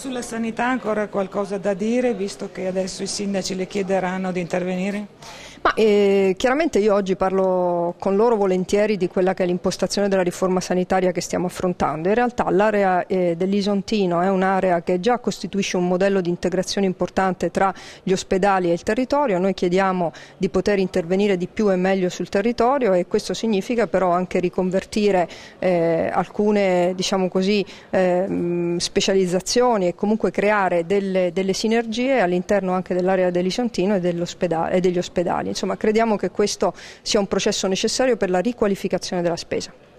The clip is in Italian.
Sulla sanità ancora qualcosa da dire, visto che adesso i sindaci le chiederanno di intervenire? Chiaramente io oggi parlo con loro volentieri di quella che è l'impostazione della riforma sanitaria che stiamo affrontando. In realtà l'area dell'Isontino è un'area che già costituisce un modello di integrazione importante tra gli ospedali e il territorio. Noi chiediamo di poter intervenire di più e meglio sul territorio, e questo significa però anche riconvertire alcune, diciamo così, specializzazioni e comunque creare delle sinergie all'interno anche dell'area dell'Isontino e degli ospedali. Insomma, crediamo che questo sia un processo necessario per la riqualificazione della spesa.